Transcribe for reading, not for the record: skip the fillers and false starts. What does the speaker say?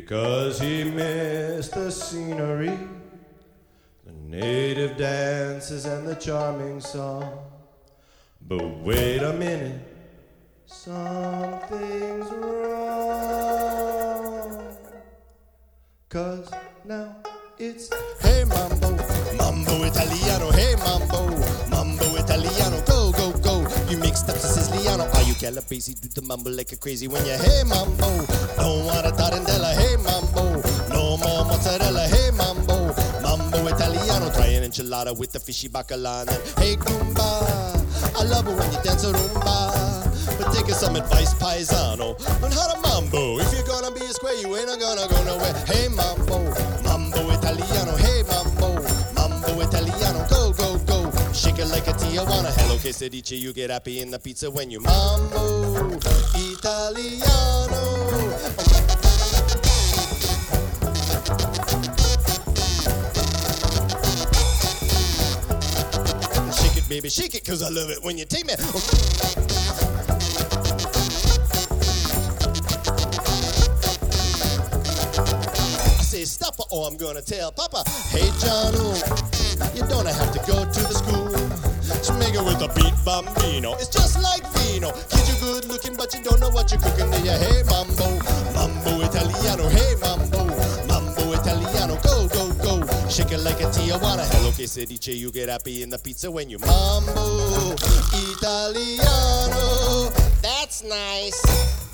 because he missed the scenery, the native dances and the charming song. But wait a minute, something's wrong, 'cause now it's hey mambo, mambo Italiano, hey mambo, mambo Italiano, go, go, go. You mixed up the Siciliano. Are you Calabrese? Do the mambo like a crazy when you hey mambo. Don't want a tarantella, hey mambo. No more mozzarella, hey mambo. Mambo Italiano, try an enchilada with the fishy bacala. And then, hey Goomba, I love it when you dance a rumba. But take us some advice, paisano, on how to mambo. If you're gonna be a square, you ain't gonna go nowhere. Hey mambo, mambo Italiano, hey mambo, mambo Italiano, go, go, go. Shake it like a Tijuana. Hello, che se dice, you get happy in the pizza when you mambo Italiano. Shake it, baby, shake it, 'cause I love it when you take me. Stop or I'm gonna tell Papa. Hey Johnny, you don't have to go to the school. Jamaica with a beat bambino, it's just like vino. Kids, you good looking but you don't know what you're cooking. Do you? Hey mambo, mambo Italiano. Hey mambo, mambo Italiano. Go, go, go. Shake it like a Tijuana. Hello, che se dice, you get happy in the pizza when you mambo Italiano. That's nice.